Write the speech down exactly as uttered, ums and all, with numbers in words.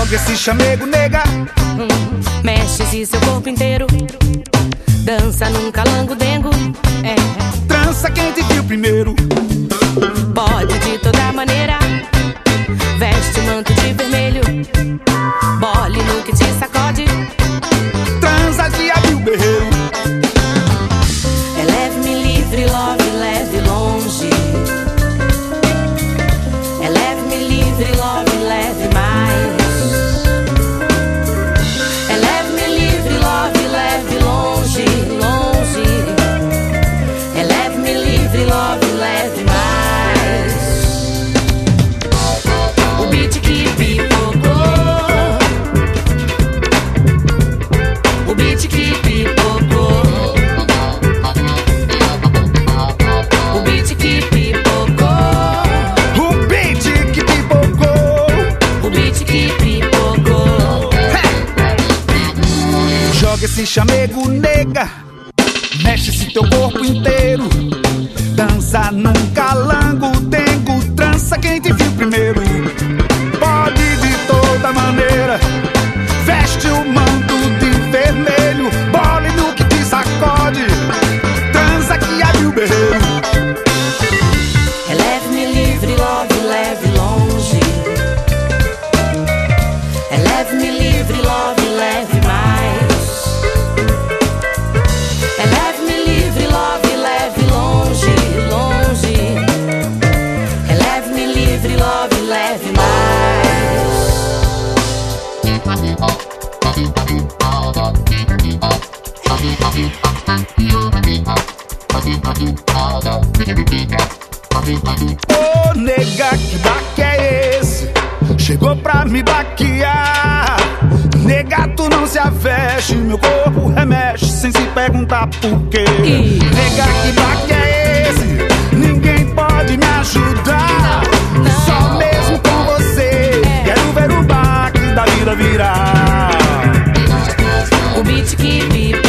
Joga esse chamego, nega. hum, Mexe esse seu corpo inteiro. Dança num calango-dengo. É. Trança quem te viu primeiro. Pode de toda maneira. Veste o manto de vermelho. Bole no que te sacode. Transa de abril berreiro. É leve-me livre, love, leve longe. É leve-me livre, love, leve mais. É leve-me livre, love, leve longe, longe. É leve-me livre, love, leve mais. O beat que pipocou. O beat que pipocou. O beat que pipocou. O beat que pipocou. O beat que pipocou. Joga esse chamego, nega. Mexe esse teu corpo inteiro. Dança num calango-dengo. Trança quem te viu primeiro. Pode de toda maneira. Veste o manto de vermelho. Bole no que te sacode. Transa que abre o berreiro. É leve-me livre, love, leve longe. É leve-me livre, love, leve mais. É leve-me livre, love, leve longe, longe. É leve-me livre, love, leve mais. Ô, nega, que baque é esse? Chegou pra me baquear. Nega, tu não se aveste. Meu corpo remexe sem se perguntar por quê. Ih. Nega, que baque é esse? Ninguém pode me ajudar. Não. Só mesmo com você. É. Quero ver o baque da vida virar. O beat que vive.